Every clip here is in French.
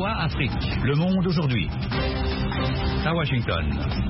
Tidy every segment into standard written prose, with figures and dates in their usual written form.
VOA Afrique, le monde aujourd'hui. À Washington.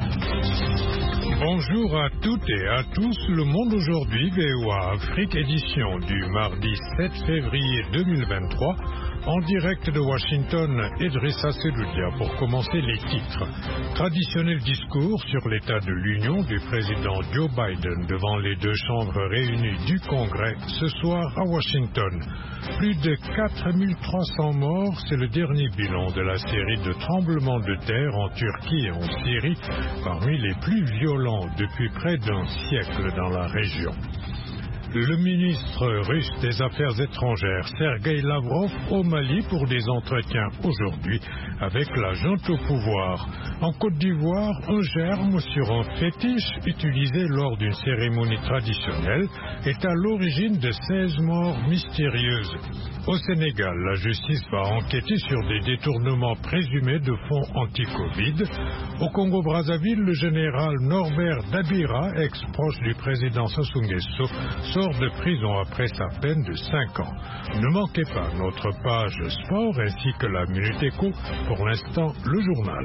Bonjour à toutes et à tous, le monde aujourd'hui, VOA Afrique, édition du mardi 7 février 2023. En direct de Washington, Idrissa Seloudia pour commencer les titres. Traditionnel discours sur l'état de l'Union du président Joe Biden devant les deux chambres réunies du Congrès ce soir à Washington. Plus de 4300 morts, c'est le dernier bilan de la série de tremblements de terre en Turquie et en Syrie, parmi les plus violents depuis près d'un siècle dans la région. Le ministre russe des Affaires étrangères, Sergueï Lavrov, au Mali pour des entretiens aujourd'hui avec la junte au pouvoir. En Côte d'Ivoire, un germe sur un fétiche utilisé lors d'une cérémonie traditionnelle est à l'origine de 16 morts mystérieuses. Au Sénégal, la justice va enquêter sur des détournements présumés de fonds anti-Covid. Au Congo-Brazzaville, le général Norbert Dabira, ex-proche du président Sassou Nguesso, sort de prison après sa peine de 5 ans. Ne manquez pas notre page sport ainsi que la Minute Éco. Pour l'instant, le journal.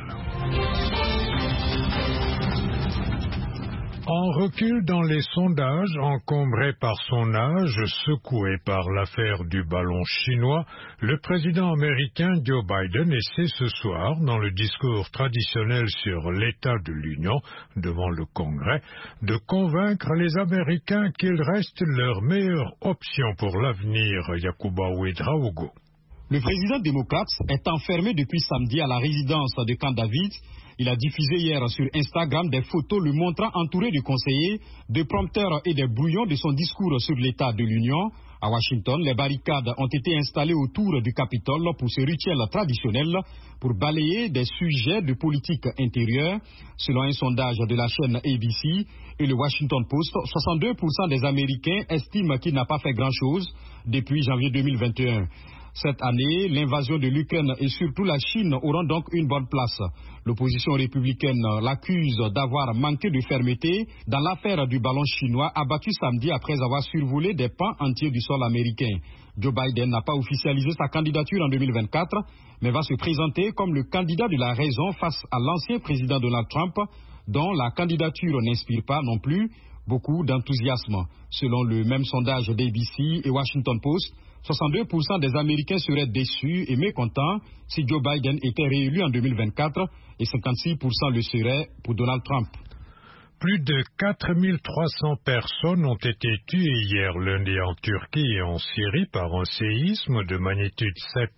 En recul dans les sondages, encombré par son âge, secoué par l'affaire du ballon chinois, le président américain Joe Biden essaie ce soir, dans le discours traditionnel sur l'état de l'Union devant le Congrès, de convaincre les Américains qu'il reste leur meilleure option pour l'avenir. Yacouba Ouedraogo. Le président démocrate est enfermé depuis samedi à la résidence de Camp David. Il a diffusé hier sur Instagram des photos le montrant entouré de conseillers, de prompteurs et des brouillons de son discours sur l'état de l'Union. À Washington, les barricades ont été installées autour du Capitole pour ce rituel traditionnel pour balayer des sujets de politique intérieure. Selon un sondage de la chaîne ABC et le Washington Post, 62% des Américains estiment qu'il n'a pas fait grand-chose depuis janvier 2021. Cette année, l'invasion de l'Ukraine et surtout la Chine auront donc une bonne place. L'opposition républicaine l'accuse d'avoir manqué de fermeté dans l'affaire du ballon chinois abattu samedi après avoir survolé des pans entiers du sol américain. Joe Biden n'a pas officialisé sa candidature en 2024, mais va se présenter comme le candidat de la raison face à l'ancien président Donald Trump, dont la candidature n'inspire pas non plus beaucoup d'enthousiasme. Selon le même sondage d'ABC et Washington Post, 62% des Américains seraient déçus et mécontents si Joe Biden était réélu en 2024 et 56% le seraient pour Donald Trump. Plus de 4300 personnes ont été tuées hier lundi en Turquie et en Syrie par un séisme de magnitude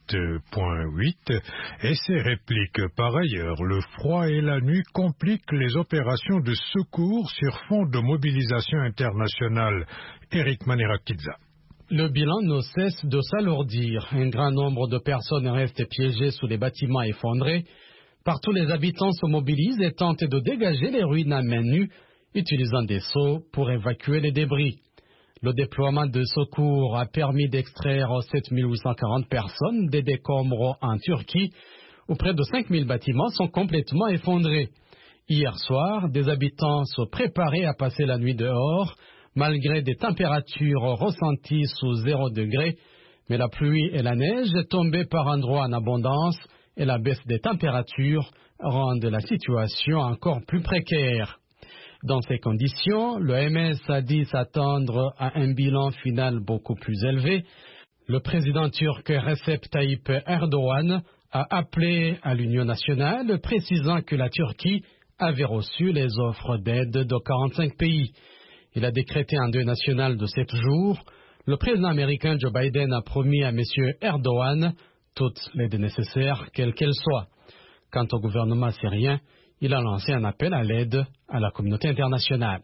7.8 et ces répliques. Par ailleurs, le froid et la nuit compliquent les opérations de secours sur fond de mobilisation internationale. Eric Manirakidza. Le bilan ne cesse de s'alourdir. Un grand nombre de personnes restent piégées sous les bâtiments effondrés. Partout, les habitants se mobilisent et tentent de dégager les ruines à main nue, utilisant des seaux pour évacuer les débris. Le déploiement de secours a permis d'extraire 7840 personnes des décombres en Turquie, où près de 5000 bâtiments sont complètement effondrés. Hier soir, des habitants se préparaient à passer la nuit dehors, malgré des températures ressenties sous 0 degré, mais la pluie et la neige tombaient par endroits en abondance et la baisse des températures rendent la situation encore plus précaire. Dans ces conditions, l'OMS a dit s'attendre à un bilan final beaucoup plus élevé. Le président turc Recep Tayyip Erdogan a appelé à l'Union nationale, précisant que la Turquie avait reçu les offres d'aide de 45 pays. Il a décrété un deuil national de 7 jours. Le président américain Joe Biden a promis à M. Erdogan toute l'aide nécessaire, quelle qu'elle soit. Quant au gouvernement syrien, il a lancé un appel à l'aide à la communauté internationale.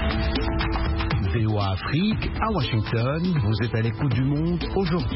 VOA Afrique, à Washington, vous êtes à l'écoute du monde aujourd'hui.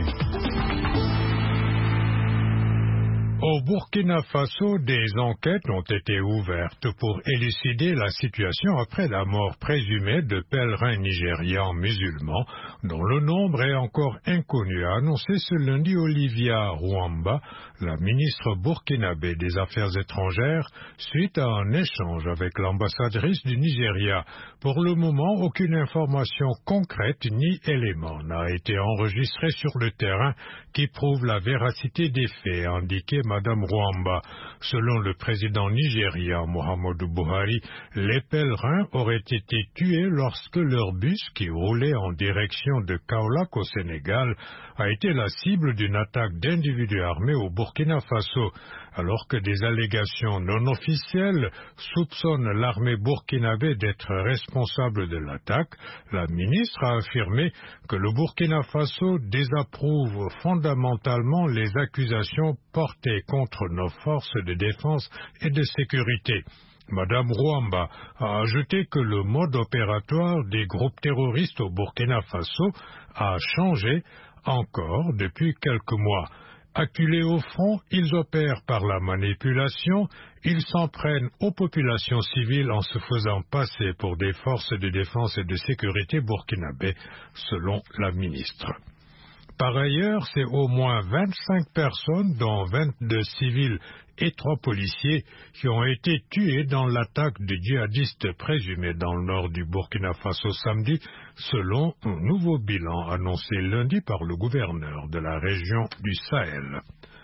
Au Burkina Faso, des enquêtes ont été ouvertes pour élucider la situation après la mort présumée de pèlerins nigérians musulmans, dont le nombre est encore inconnu, a annoncé ce lundi Olivia Ruamba, la ministre burkinabé des Affaires étrangères, suite à un échange avec l'ambassadrice du Nigeria. Pour le moment, aucune information concrète ni élément n'a été enregistré sur le terrain qui prouve la véracité des faits, indiqué Mme Rwamba. Selon le président nigérien Muhammadu Buhari, les pèlerins auraient été tués lorsque leur bus, qui roulait en direction de Kaolack au Sénégal, a été la cible d'une attaque d'individus armés au Burkina Faso. Alors que des allégations non officielles soupçonnent l'armée burkinabé d'être responsable de l'attaque, la ministre a affirmé que le Burkina Faso désapprouve fondamentalement les accusations portées contre nos forces de défense et de sécurité. Madame Rwamba a ajouté que le mode opératoire des groupes terroristes au Burkina Faso a changé encore depuis quelques mois. Acculés au front, ils opèrent par la manipulation, ils s'en prennent aux populations civiles en se faisant passer pour des forces de défense et de sécurité burkinabées, selon la ministre. Par ailleurs, c'est au moins 25 personnes, dont 22 civils et 3 policiers, qui ont été tués dans l'attaque de djihadistes présumés dans le nord du Burkina Faso samedi, selon un nouveau bilan annoncé lundi par le gouverneur de la région du Sahel.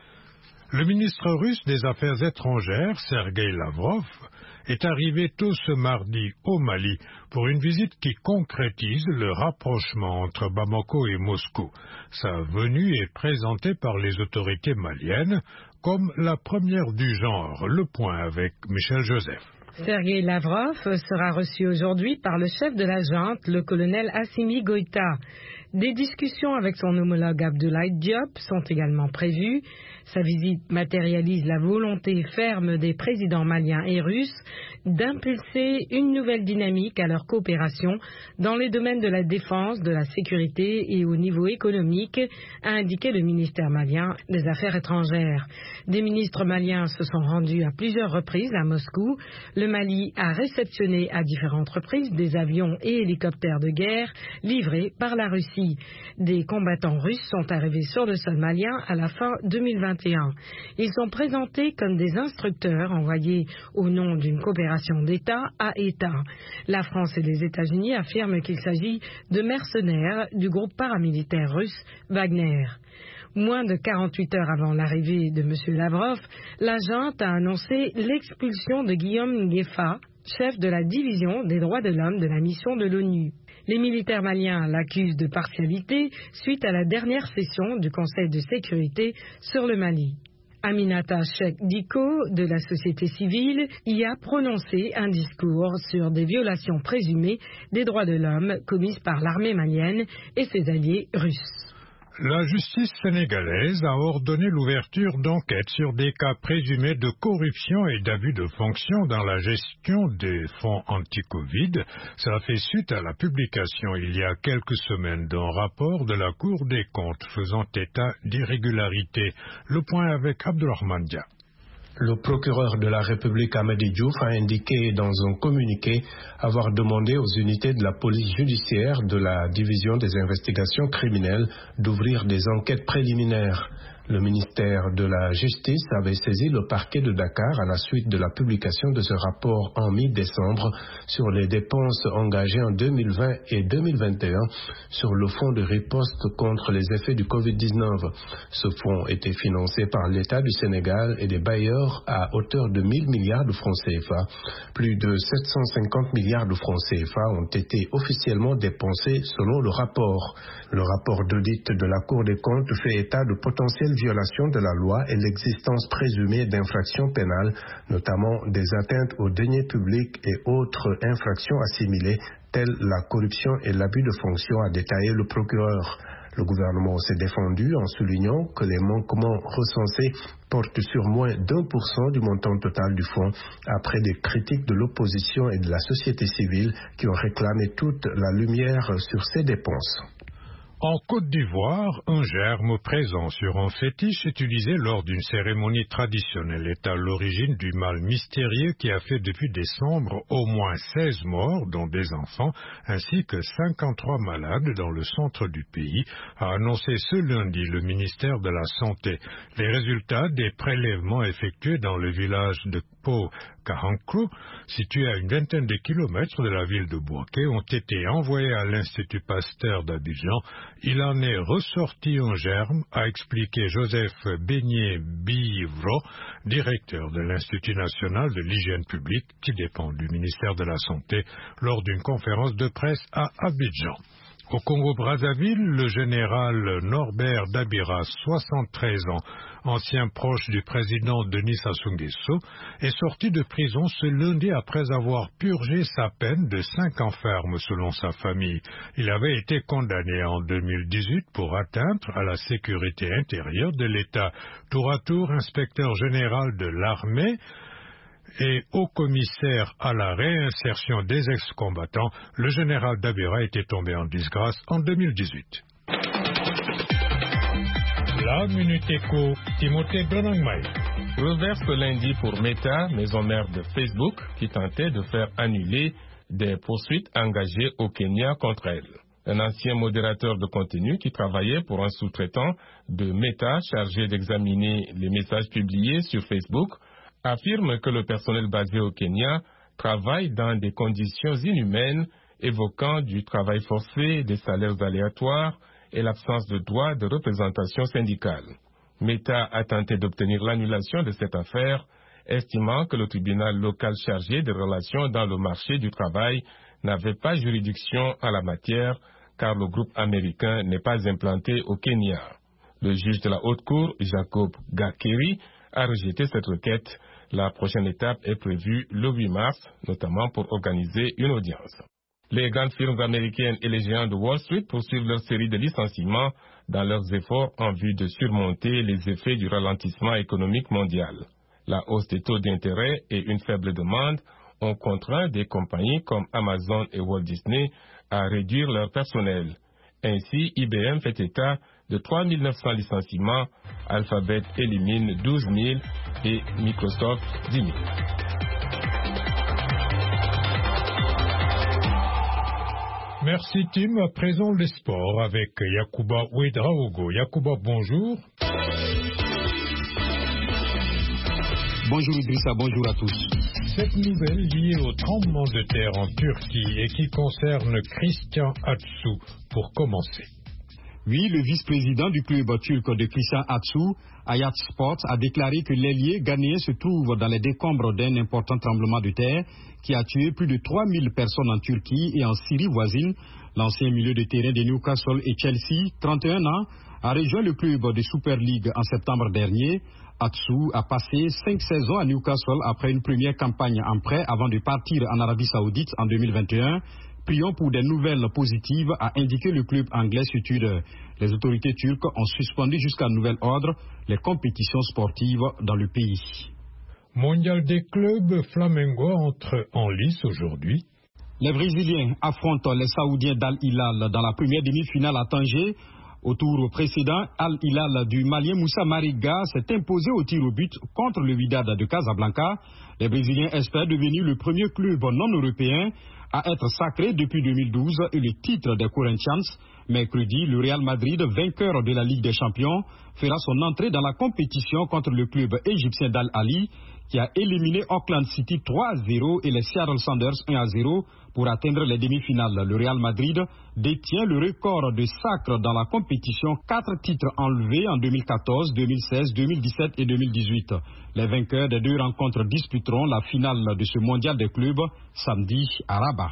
Le ministre russe des Affaires étrangères, Sergueï Lavrov, est arrivé tôt ce mardi au Mali pour une visite qui concrétise le rapprochement entre Bamako et Moscou. Sa venue est présentée par les autorités maliennes comme la première du genre. Le point avec Michel Joseph. Sergueï Lavrov sera reçu aujourd'hui par le chef de la junte, le colonel Assimi Goïta. Des discussions avec son homologue Abdoulaye Diop sont également prévues. Sa visite matérialise la volonté ferme des présidents maliens et russes d'impulser une nouvelle dynamique à leur coopération dans les domaines de la défense, de la sécurité et au niveau économique, a indiqué le ministère malien des Affaires étrangères. Des ministres maliens se sont rendus à plusieurs reprises à Moscou. Le Mali a réceptionné à différentes reprises des avions et hélicoptères de guerre livrés par la Russie. Des combattants russes sont arrivés sur le sol malien à la fin 2021. Ils sont présentés comme des instructeurs envoyés au nom d'une coopération d'État à État. La France et les États-Unis affirment qu'il s'agit de mercenaires du groupe paramilitaire russe Wagner. Moins de 48 heures avant l'arrivée de M. Lavrov, la junte a annoncé l'expulsion de Guillaume Nguefa, chef de la division des droits de l'homme de la mission de l'ONU. Les militaires maliens l'accusent de partialité suite à la dernière session du Conseil de sécurité sur le Mali. Aminata Cheikh Diko, de la société civile, y a prononcé un discours sur des violations présumées des droits de l'homme commises par l'armée malienne et ses alliés russes. La justice sénégalaise a ordonné l'ouverture d'enquêtes sur des cas présumés de corruption et d'abus de fonction dans la gestion des fonds anti-Covid. Cela fait suite à la publication il y a quelques semaines d'un rapport de la Cour des comptes faisant état d'irrégularités. Le point avec Abdourahmane Dia. Le procureur de la République Amady Diouf a indiqué dans un communiqué avoir demandé aux unités de la police judiciaire de la division des investigations criminelles d'ouvrir des enquêtes préliminaires. Le ministère de la Justice avait saisi le parquet de Dakar à la suite de la publication de ce rapport en mi-décembre sur les dépenses engagées en 2020 et 2021 sur le fonds de riposte contre les effets du Covid-19. Ce fonds était financé par l'État du Sénégal et des bailleurs à hauteur de 1000 milliards de francs CFA. Plus de 750 milliards de francs CFA ont été officiellement dépensés selon le rapport. Le rapport d'audit de la Cour des comptes fait état de potentielles violations de la loi et l'existence présumée d'infractions pénales, notamment des atteintes aux deniers publics et autres infractions assimilées, telles la corruption et l'abus de fonction, a détaillé le procureur. Le gouvernement s'est défendu en soulignant que les manquements recensés portent sur moins d'1% du montant total du fonds, après des critiques de l'opposition et de la société civile qui ont réclamé toute la lumière sur ces dépenses. En Côte d'Ivoire, un germe présent sur un fétiche utilisé lors d'une cérémonie traditionnelle est à l'origine du mal mystérieux qui a fait depuis décembre au moins 16 morts, dont des enfants, ainsi que 53 malades dans le centre du pays, a annoncé ce lundi le ministère de la Santé. Les résultats des prélèvements effectués dans le village de Tempo Kahanklu, situé à une vingtaine de kilomètres de la ville de Bouaké, ont été envoyés à l'Institut Pasteur d'Abidjan. Il en est ressorti en germe, a expliqué Joseph Beignet-Bivro, directeur de l'Institut national de l'hygiène publique, qui dépend du ministère de la Santé, lors d'une conférence de presse à Abidjan. Au Congo-Brazzaville, le général Norbert Dabira, 73 ans, ancien proche du président Denis Sassou Nguesso, est sorti de prison ce lundi après avoir purgé sa peine de 5 ans ferme selon sa famille. Il avait été condamné en 2018 pour atteinte à la sécurité intérieure de l'État. Tour à tour, inspecteur général de l'armée et haut-commissaire à la réinsertion des ex-combattants, le général Dabira était tombé en disgrâce en 2018. La Minute Éco, Timothée Donangmai. Revers ce lundi pour Meta, maison mère de Facebook, qui tentait de faire annuler des poursuites engagées au Kenya contre elle. Un ancien modérateur de contenu qui travaillait pour un sous-traitant de Meta chargé d'examiner les messages publiés sur Facebook affirme que le personnel basé au Kenya travaille dans des conditions inhumaines, évoquant du travail forcé, des salaires aléatoires et l'absence de droit de représentation syndicale. Meta a tenté d'obtenir l'annulation de cette affaire, estimant que le tribunal local chargé des relations dans le marché du travail n'avait pas juridiction en la matière, car le groupe américain n'est pas implanté au Kenya. Le juge de la Haute Cour, Jacob Gakeri, a rejeté cette requête. La prochaine étape est prévue le 8 mars, notamment pour organiser une audience. Les grandes firmes américaines et les géants de Wall Street poursuivent leur série de licenciements dans leurs efforts en vue de surmonter les effets du ralentissement économique mondial. La hausse des taux d'intérêt et une faible demande ont contraint des compagnies comme Amazon et Walt Disney à réduire leur personnel. Ainsi, IBM fait état de 3 900 licenciements, Alphabet élimine 12 000 et Microsoft 10 000. Merci Tim. À présent les sports avec Yacouba Ouedraogo. Yacouba, bonjour. Bonjour Idrissa, bonjour à tous. Cette nouvelle liée au tremblement de terre en Turquie et qui concerne Christian Atsu, pour commencer. Oui, le vice-président du club turc de Christian Atsu, Hayat Sport, a déclaré que l'ailier ghanéen se trouve dans les décombres d'un important tremblement de terre qui a tué plus de 3000 personnes en Turquie et en Syrie voisine. L'ancien milieu de terrain de Newcastle et Chelsea, 31 ans, a rejoint le club de Super League en septembre dernier. Atsu a passé 5 saisons à Newcastle après une première campagne en prêt avant de partir en Arabie Saoudite en 2021. Prions pour des nouvelles positives, a indiqué le club anglais sur Twitter. Les autorités turques ont suspendu jusqu'à nouvel ordre les compétitions sportives dans le pays. Mondial des clubs, Flamengo entre en lice aujourd'hui. Les Brésiliens affrontent les Saoudiens d'Al Hilal dans la première demi-finale à Tanger. Au tour précédent, Al Hilal du Malien Moussa Mariga s'est imposé au tir au but contre le Wydad de Casablanca. Les Brésiliens espèrent devenir le premier club non européen à être sacré depuis 2012 et le titre des Corinthians. Mercredi, le Real Madrid, vainqueur de la Ligue des Champions, fera son entrée dans la compétition contre le club égyptien d'Al Ahly qui a éliminé Auckland City 3-0 et les Seattle Sounders 1-0 pour atteindre les demi-finales. Le Real Madrid détient le record de sacres dans la compétition, 4 titres enlevés en 2014, 2016, 2017 et 2018. Les vainqueurs des 2 rencontres disputeront la finale de ce mondial des clubs samedi à Rabat.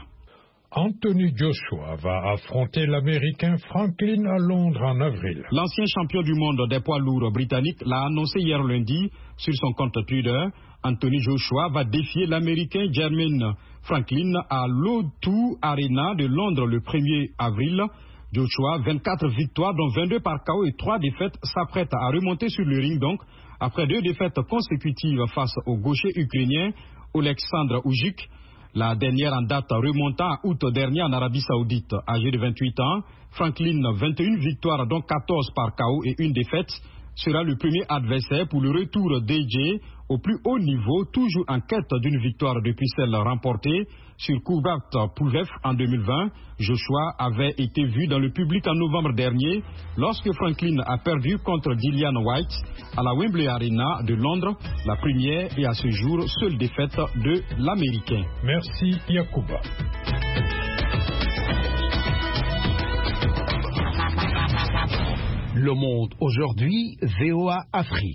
Anthony Joshua va affronter l'Américain Franklin à Londres en avril. L'ancien champion du monde des poids lourds britannique l'a annoncé hier lundi sur son compte Twitter. Anthony Joshua va défier l'Américain Jermaine Franklin à l'O2 Arena de Londres le 1er avril. Joshua, 24 victoires dont 22 par KO et 3 défaites, s'apprête à remonter sur le ring donc après 2 défaites consécutives face au gaucher ukrainien Oleksandr Usyk. La dernière en date remontant à août dernier en Arabie Saoudite. Âgé de 28 ans, Franklin, 21 victoires dont 14 par KO et 1 défaite, sera le premier adversaire pour le retour d'AJ au plus haut niveau, toujours en quête d'une victoire depuis celle remportée sur Kubrat Pulev en 2020. Joshua avait été vu dans le public en novembre dernier lorsque Franklin a perdu contre Dillian White à la Wembley Arena de Londres, la première et à ce jour seule défaite de l'Américain. Merci Yacouba. Le Monde aujourd'hui, VOA Afrique.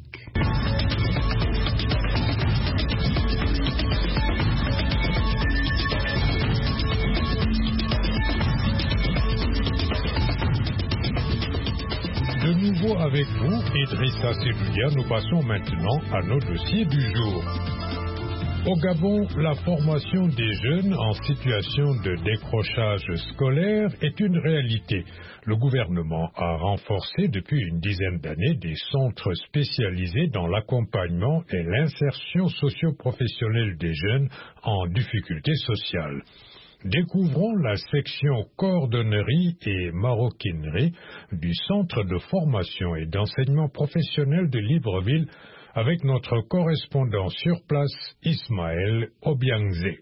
De nouveau avec vous, Idrissa Seloudia, nous passons maintenant à nos dossiers du jour. Au Gabon, la formation des jeunes en situation de décrochage scolaire est une réalité. Le gouvernement a renforcé depuis une dizaine d'années des centres spécialisés dans l'accompagnement et l'insertion socio-professionnelle des jeunes en difficulté sociale. Découvrons la section cordonnerie et maroquinerie du Centre de formation et d'enseignement professionnel de Libreville avec notre correspondant sur place, Ismaël Obiangze.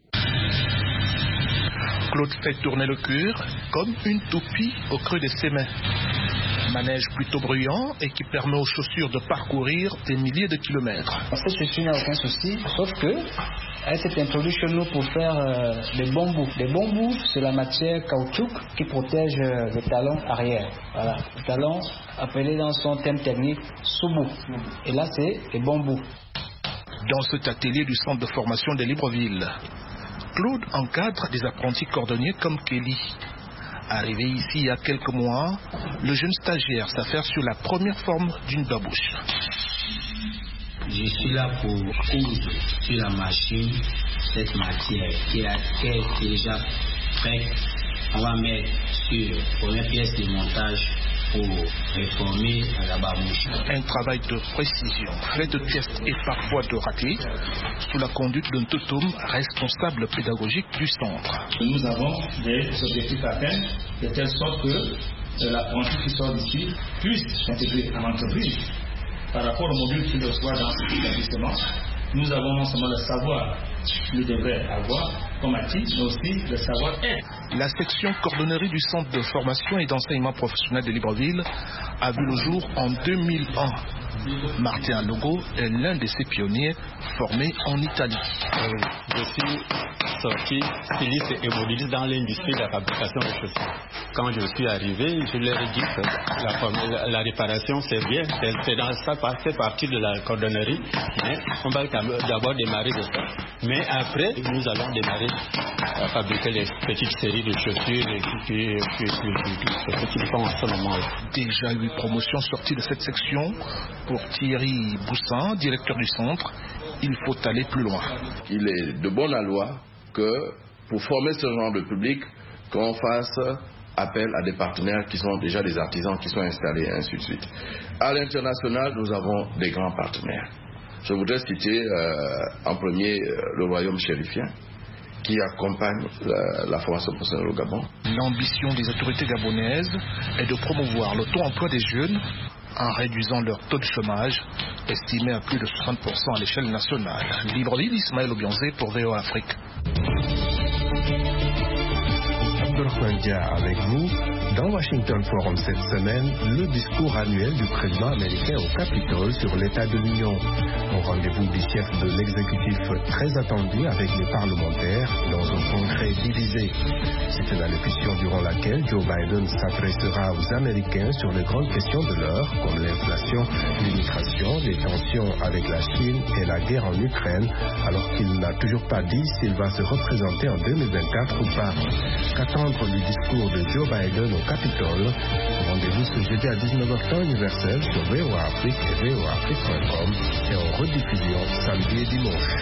Claude fait tourner le cuir comme une toupie au creux de ses mains. Manège plutôt bruyant et qui permet aux chaussures de parcourir des milliers de kilomètres. Cette chaussure n'a aucun souci, sauf que elle s'est introduite chez nous pour faire des bambous. Les bambous, c'est la matière caoutchouc qui protège le talon arrière. Voilà, le talon appelé dans son terme technique soubou. Et là, c'est les bambous. Dans cet atelier du centre de formation de Libreville, Claude encadre des apprentis cordonniers comme Kelly. Arrivé ici il y a quelques mois, le jeune stagiaire s'affaire sur la première forme d'une babouche. Je suis là pour coudre sur la machine cette matière qui est déjà prête. On va mettre sur la première pièce de montage pour réformer la babouche. Un travail de précision, fait de tests et parfois de ratés, sous la conduite d'un toutoum responsable pédagogique du centre. Nous avons des objectifs à atteindre, de telle sorte que l'apprenti qui sort d'ici puisse s'intégrer à l'entreprise. Par rapport au module qu'il reçoit dans cet établissement, nous avons non seulement le savoir qu'il devrait avoir comme actif, mais aussi le savoir-être. La section cordonnerie du centre de formation et d'enseignement professionnel de Libreville a vu le jour en 2001. Martin Logo est l'un de ces pionniers formés en Italie. Je suis sorti styliste et modéliste dans l'industrie de la fabrication de chaussures. Quand je suis arrivé, je leur ai dit que la réparation c'est bien, ça fait partie de la cordonnerie, mais on va d'abord démarrer de ça. Mais après, nous allons démarrer à fabriquer les petites séries de chaussures qui font à ce moment-là. Déjà 8 promotions sorties de cette section. Pour Thierry Boussin, directeur du centre, il faut aller plus loin. Il est de bonne loi que pour former ce genre de public, qu'on fasse appel à des partenaires qui sont déjà des artisans qui sont installés, et ainsi de suite. À l'international, nous avons des grands partenaires. Je voudrais citer en premier le royaume chérifien, qui accompagne la formation professionnelle au Gabon. L'ambition des autorités gabonaises est de promouvoir l'auto-emploi des jeunes en réduisant leur taux de chômage, estimé à plus de 60% à l'échelle nationale. Libreville, Ismaël Obiangze pour VOA Afrique. Abdourahmane Dia avec vous. Dans Washington Forum cette semaine, le discours annuel du président américain au Capitole sur l'état de l'Union. Un rendez-vous du chef de l'exécutif très attendu avec les parlementaires dans un congrès divisé. C'est une allocution durant laquelle Joe Biden s'adressera aux Américains sur les grandes questions de l'heure, comme l'inflation, l'immigration, les tensions avec la Chine et la guerre en Ukraine, alors qu'il n'a toujours pas dit s'il va se représenter en 2024 ou pas. Qu'attendre du discours de Joe Biden au Capitole? Rendez-vous ce jeudi à 19h temps universel sur VOA Afrique et voaafrique.com et en rediffusion samedi et dimanche.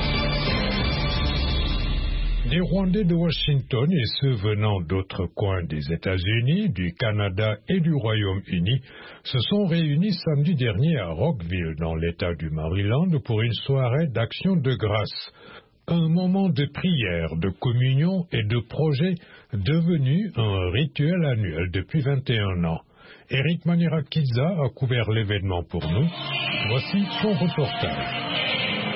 Des Rwandais de Washington et ceux venant d'autres coins des États-Unis, du Canada et du Royaume-Uni se sont réunis samedi dernier à Rockville, dans l'État du Maryland, pour une soirée d'action de grâce. Un moment de prière, de communion et de projet devenu un rituel annuel depuis 21 ans. Eric Manirakiza a couvert l'événement pour nous. Voici son reportage.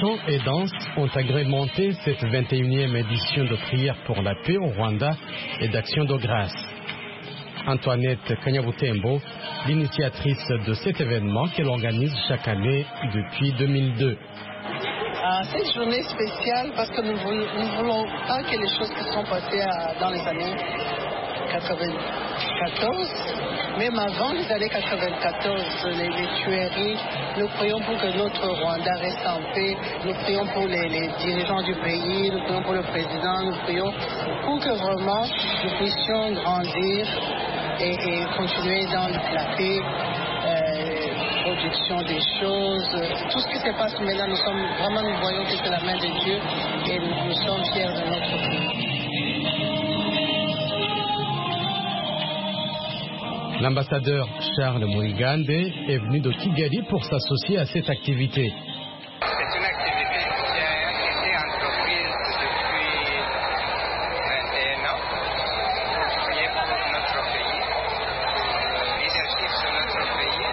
Chants et danses ont agrémenté cette 21e édition de prière pour la paix au Rwanda et d'action de grâce. Antoinette Kanyabutembo, l'initiatrice de cet événement qu'elle organise chaque année depuis 2002. Cette journée spéciale parce que nous ne voulons pas que les choses qui sont passées dans les années 94, même avant les années 94, les tueries, nous prions pour que notre Rwanda reste en paix, nous prions pour les dirigeants du pays, nous prions pour le président, nous prions pour que vraiment nous puissions grandir et continuer dans la paix, production des choses, tout ce qui se passe maintenant, nous voyons que c'est la main de Dieu et nous sommes fiers de notre pays. L'ambassadeur Charles Muigande est venu de Kigali pour s'associer à cette activité. C'est une activité qui a été entreprise depuis 21 ans pour prier pour notre pays, pour le leadership de notre pays.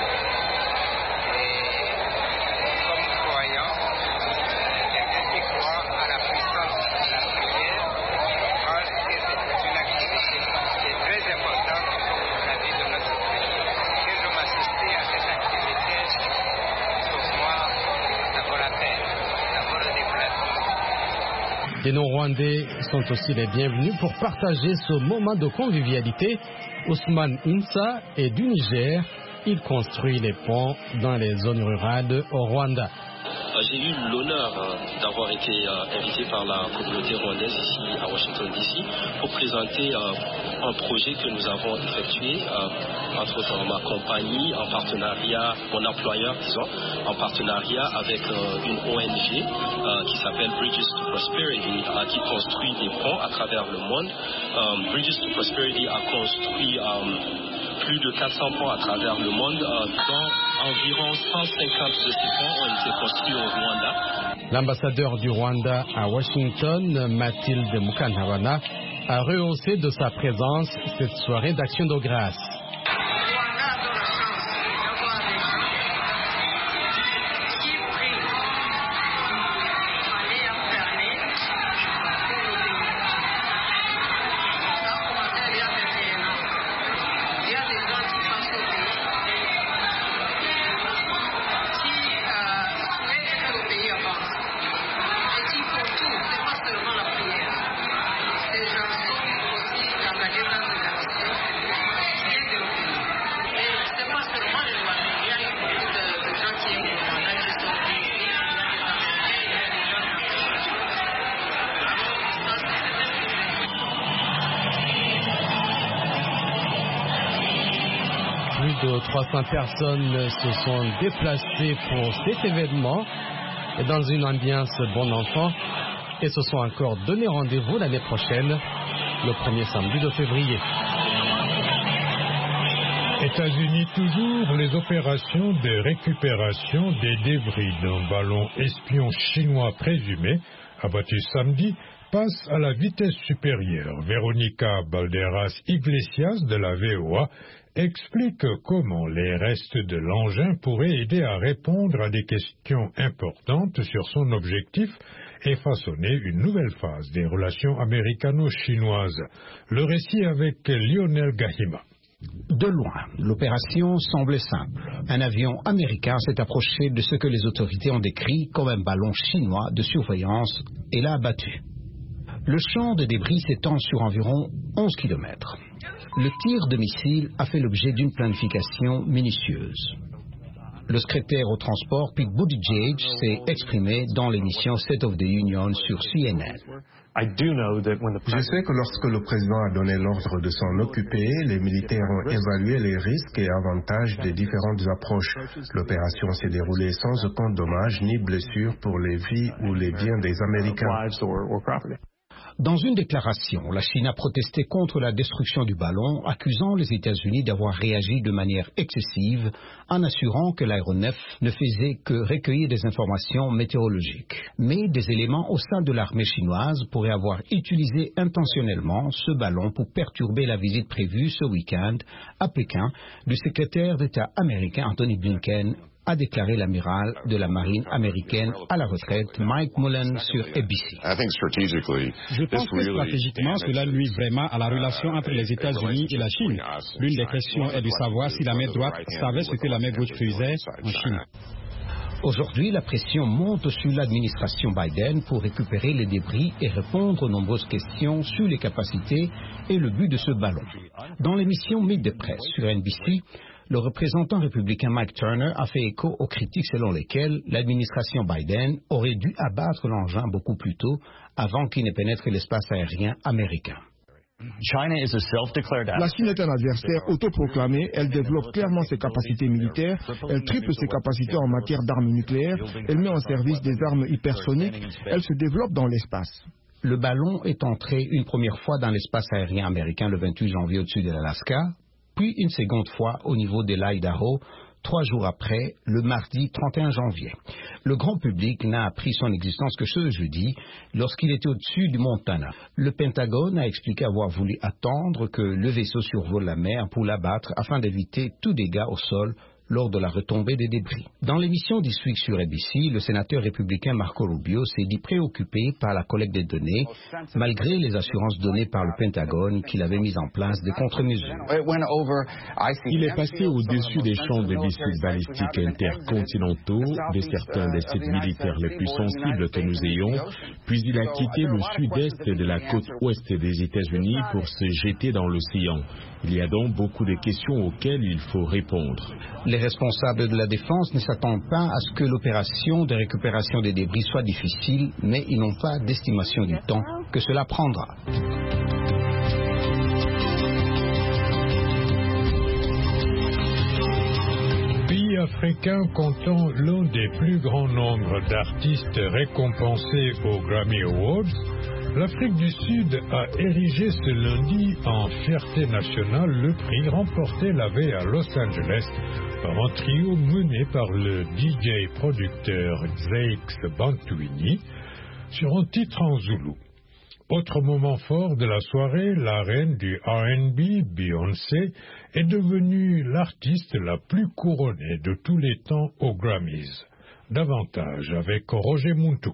Et comme croyants, quelqu'un qui croit à la puissance de la prière, pense que c'est une activité qui est très importante pour la vie de notre pays. Que je m'assistais à cette activité, pour moi, ça vaut la peine, ça vaut le déplacement. Les non-rwandais sont aussi les bienvenus pour partager ce moment de convivialité. Ousmane Insa est du Niger. Il construit les ponts dans les zones rurales au Rwanda. J'ai eu l'honneur d'avoir été invité par la communauté rwandaise ici à Washington DC pour présenter un projet que nous avons effectué entre autres ma compagnie en partenariat, mon employeur disons, en partenariat avec une ONG qui s'appelle Bridges to Prosperity qui construit des ponts à travers le monde. Bridges to Prosperity a construit plus de 400 ponts à travers le monde, dont environ 150 de ces ponts ont été construits au Rwanda. L'ambassadeur du Rwanda à Washington, Mathilde Mukantabana, a rehaussé de sa présence cette soirée d'action de grâce. Plus de 300 personnes se sont déplacées pour cet événement dans une ambiance bon enfant et se sont encore donné rendez-vous l'année prochaine, le premier samedi de février. États-Unis toujours, les opérations de récupération des débris d'un ballon espion chinois présumé, abattu samedi, passent à la vitesse supérieure. Véronica Balderas Iglesias de la VOA explique comment les restes de l'engin pourraient aider à répondre à des questions importantes sur son objectif et façonner une nouvelle phase des relations américano-chinoises. Le récit avec Lionel Gahima. De loin, l'opération semblait simple. Un avion américain s'est approché de ce que les autorités ont décrit comme un ballon chinois de surveillance et l'a abattu. Le champ de débris s'étend sur environ 11 km. Le tir de missile a fait l'objet d'une planification minutieuse. Le secrétaire au transport, Pete Buttigieg, s'est exprimé dans l'émission State of the Union sur CNN. Je sais que lorsque le président a donné l'ordre de s'en occuper, les militaires ont évalué les risques et avantages des différentes approches. L'opération s'est déroulée sans aucun dommage ni blessure pour les vies ou les biens des Américains. Dans une déclaration, la Chine a protesté contre la destruction du ballon, accusant les États-Unis d'avoir réagi de manière excessive en assurant que l'aéronef ne faisait que recueillir des informations météorologiques. Mais des éléments au sein de l'armée chinoise pourraient avoir utilisé intentionnellement ce ballon pour perturber la visite prévue ce week-end à Pékin du secrétaire d'État américain Anthony Blinken a déclaré l'amiral de la marine américaine à la retraite, Mike Mullen, sur ABC. Je pense que stratégiquement, cela nuit vraiment à la relation entre les États-Unis et la Chine. L'une des questions est de savoir si la main droite savait ce que la main gauche faisait en Chine. Aujourd'hui, la pression monte sur l'administration Biden pour récupérer les débris et répondre aux nombreuses questions sur les capacités et le but de ce ballon. Dans l'émission Meet the Press sur NBC, le représentant républicain Mike Turner a fait écho aux critiques selon lesquelles l'administration Biden aurait dû abattre l'engin beaucoup plus tôt avant qu'il ne pénètre l'espace aérien américain. La Chine est un adversaire autoproclamé, elle développe clairement ses capacités militaires, elle triple ses capacités en matière d'armes nucléaires, elle met en service des armes hypersoniques, elle se développe dans l'espace. Le ballon est entré une première fois dans l'espace aérien américain le 28 janvier au-dessus de l'Alaska, puis une seconde fois au niveau de l'Idaho, 3 jours après, le mardi 31 janvier. Le grand public n'a appris son existence que ce jeudi, lorsqu'il était au-dessus du Montana. Le Pentagone a expliqué avoir voulu attendre que le vaisseau survole la mer pour l'abattre afin d'éviter tout dégât au sol lors de la retombée des débris. Dans l'émission This Week sur ABC, le sénateur républicain Marco Rubio s'est dit préoccupé par la collecte des données, malgré les assurances données par le Pentagone qu'il avait mis en place des contre-mesures. Il est passé au-dessus des champs de missiles balistiques intercontinentaux, de certains des sites militaires les plus sensibles que nous ayons, puis il a quitté le sud-est de la côte ouest des États-Unis pour se jeter dans l'océan. Il y a donc beaucoup de questions auxquelles il faut répondre. Les responsables de la défense ne s'attendent pas à ce que l'opération de récupération des débris soit difficile, mais ils n'ont pas d'estimation du temps que cela prendra. Pays africain comptant l'un des plus grands nombres d'artistes récompensés aux Grammy Awards, l'Afrique du Sud a érigé ce lundi en fierté nationale le prix remporté la veille à Los Angeles par un trio mené par le DJ-producteur Zakes Bantwini sur un titre en zoulou. Autre moment fort de la soirée, la reine du R&B, Beyoncé, est devenue l'artiste la plus couronnée de tous les temps aux Grammys. Davantage avec Roger Muntu.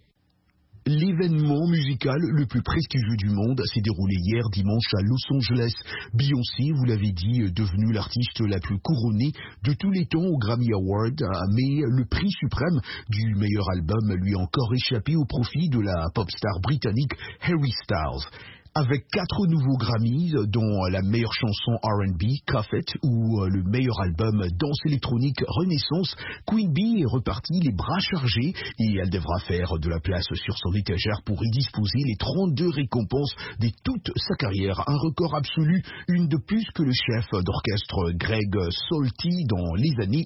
L'événement musical le plus prestigieux du monde s'est déroulé hier dimanche à Los Angeles. Beyoncé, vous l'avez dit, est devenue l'artiste la plus couronnée de tous les temps aux Grammy Awards, mais le prix suprême du meilleur album lui a encore échappé au profit de la pop star britannique Harry Styles. Avec 4 nouveaux Grammys, dont la meilleure chanson R&B, Cuff It, ou le meilleur album danse électronique Renaissance, Queen Bee est repartie les bras chargés et elle devra faire de la place sur son étagère pour y disposer les 32 récompenses de toute sa carrière. Un record absolu, une de plus que le chef d'orchestre Greg Solti dans les années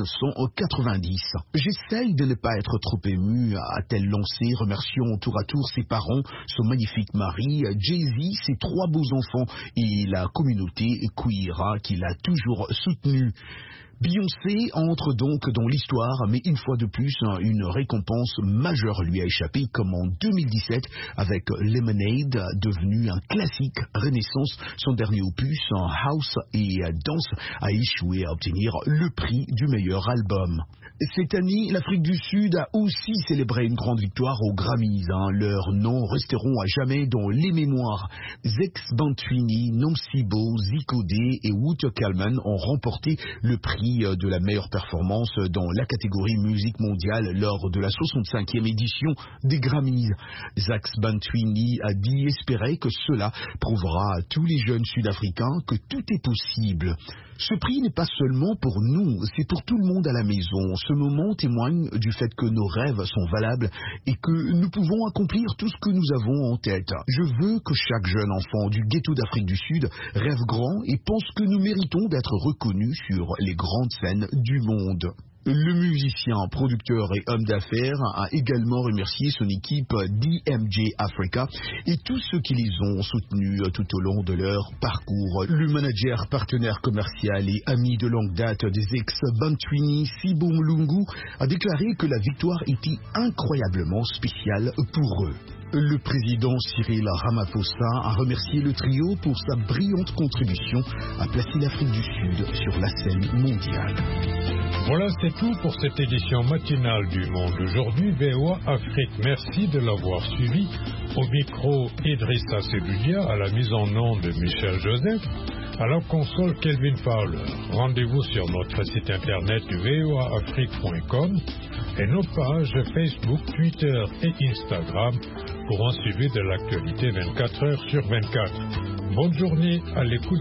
1990. J'essaye de ne pas être trop ému, a-t-elle lancé, remerciant tour à tour ses parents, son magnifique mari, Jay-Z, ses 3 beaux enfants et la communauté queer qui l'a toujours soutenu. Beyoncé entre donc dans l'histoire, mais une fois de plus, une récompense majeure lui a échappé, comme en 2017 avec Lemonade, devenu un classique. Renaissance, son dernier opus, House et Dance, a échoué à obtenir le prix du meilleur album. Cette année, l'Afrique du Sud a aussi célébré une grande victoire aux Grammys. Leurs noms resteront à jamais dans les mémoires. Zakes Bantwini, Nomsibo, Zico D et Wouter Kalman ont remporté le prix de la meilleure performance dans la catégorie musique mondiale lors de la 65e édition des Grammys. Zakes Bantwini a dit espérer que cela prouvera à tous les jeunes Sud-Africains que tout est possible. Ce prix n'est pas seulement pour nous, c'est pour tout le monde à la maison. Ce moment témoigne du fait que nos rêves sont valables et que nous pouvons accomplir tout ce que nous avons en tête. Je veux que chaque jeune enfant du ghetto d'Afrique du Sud rêve grand et pense que nous méritons d'être reconnus sur les grandes scènes du monde. Le musicien, producteur et homme d'affaires a également remercié son équipe DMJ Africa et tous ceux qui les ont soutenus tout au long de leur parcours. Le manager, partenaire commercial et ami de longue date des ex-Bantwini, Sibo Mlungu, a déclaré que la victoire était incroyablement spéciale pour eux. Le président Cyril Ramaphosa a remercié le trio pour sa brillante contribution à placer l'Afrique du Sud sur la scène mondiale. Voilà, c'est tout pour cette édition matinale du Monde aujourd'hui. VOA Afrique, merci de l'avoir suivi. Au micro, Idrissa Seloudia, à la mise en onde de Michel Joseph, à la console Kelvin Fowler. Rendez-vous sur notre site internet voaafrique.com et nos pages Facebook, Twitter et Instagram pour un suivi de l'actualité 24 heures sur 24. Bonne journée à l'écoute.